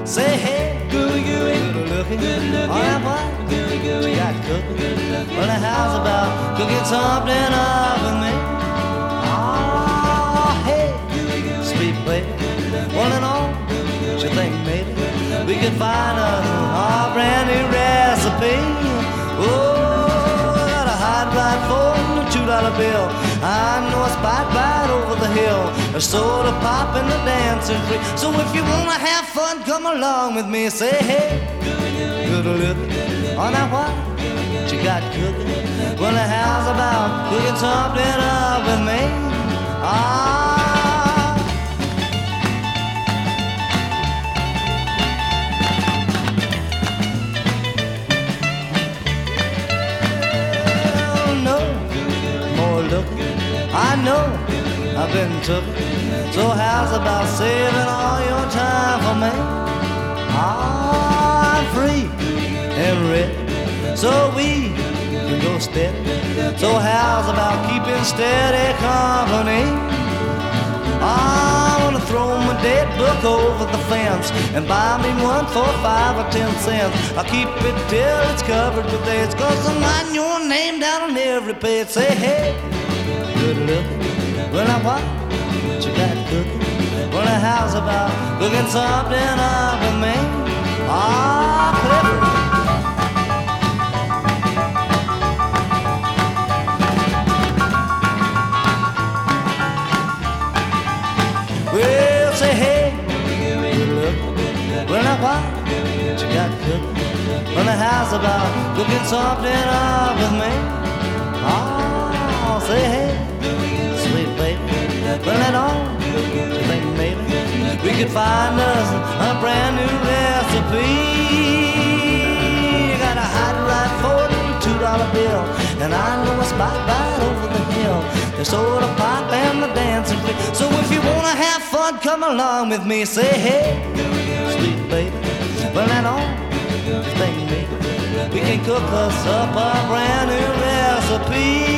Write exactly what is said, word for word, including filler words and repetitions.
Say hey, Gooey, gooey, good looking, good looking. all that what Gooey, gooey, you got cooking? good looking. Well, how's about cooking something up with me? Oh, hey, sweet baby, one and all, you think maybe we could find a, a brand new recipe? Oh, I got a hot rod for a two dollar bill. I know a spot right over the hill. A soda pop and a dancing free. So if you wanna have fun, come along with me. Say hey, good looking, on that what you got cooking? Well, the how's about cooking something up with me? Ah. I know I've been took, so how's about saving all your time for me? I'm free and ready, so we can go steady. So how's about keeping steady company? I wanna throw my dead book over the fence and buy me one for five or ten cents. I'll keep it till it's covered with AIDS, 'cause I'm writing your name down on every page. Say hey, good looking, well now what you got cooking? Well now how's about cooking something up with me? Ah, clever. Well say hey, good looking, well now what you got cooking? Well now how's about cooking something up with me? Ah, say hey, sweet baby, well that all you think maybe we could find us a brand new recipe? You got a hot rod for a two dollar bill, and I know a spot right over the hill. There's soda pop and the dancing free. So if you wanna have fun, come along with me. Say hey, sweet baby, well that all you think maybe we can cook us up a brand new recipe?